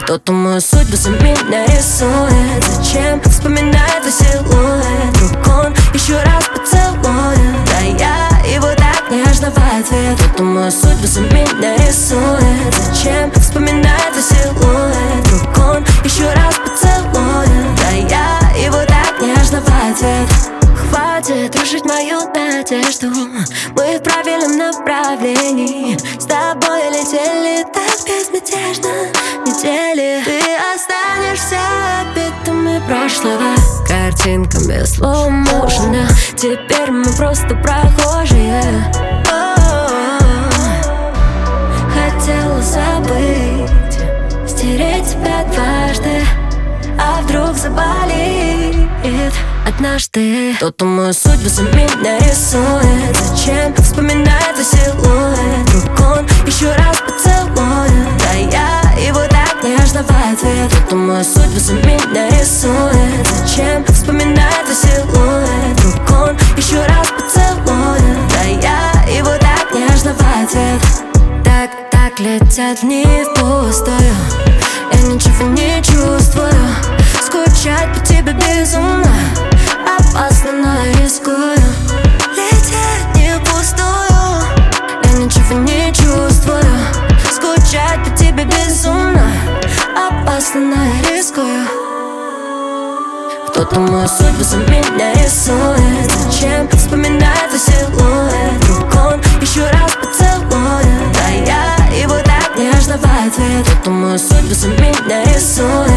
Кто-то мою судьбу за меня рисует. Зачем вспоминает твой силуэт? Вдруг он еще раз поцелует, да я его так нежно в ответ. Кто-то мою судьбу за меня рисует. Зачем вспоминает твой силуэт? Вдруг он еще раз поцелует, да я его так нежно в ответ. Хватит рушить мою надежду, мы в правильном направлении. С тобой летели так безмятежно недели. Ты останешься битами прошлого, картинками слоу-моушена. Теперь мы просто прохожие. Хотела забыть, стереть тебя дважды, а вдруг заболит однажды. Кто-то мою судьбу за меня рисует. Зачем вспоминает твой силуэт? Вдруг он еще раз поцелует, да я его так нежно в ответ. Кто-то мою судьбу за меня рисует. Зачем вспоминает твой силуэт? Вдруг он еще раз поцелует, да я его так нежно в ответ. Так летят дни впустую, я ничего не чувствую. Скучать по тебе безумно опасно, но я рискую. Летят дни впустую, я ничего не чувствую. Скучать по тебе безумно опасно, но я рискую. Кто-то мою судьбу за меня рисует. Зачем вспоминает твой силуэт? Вдруг он еще раз поцелует, да я его так нежно в ответ. Кто-то мою судьбу за меня рисует.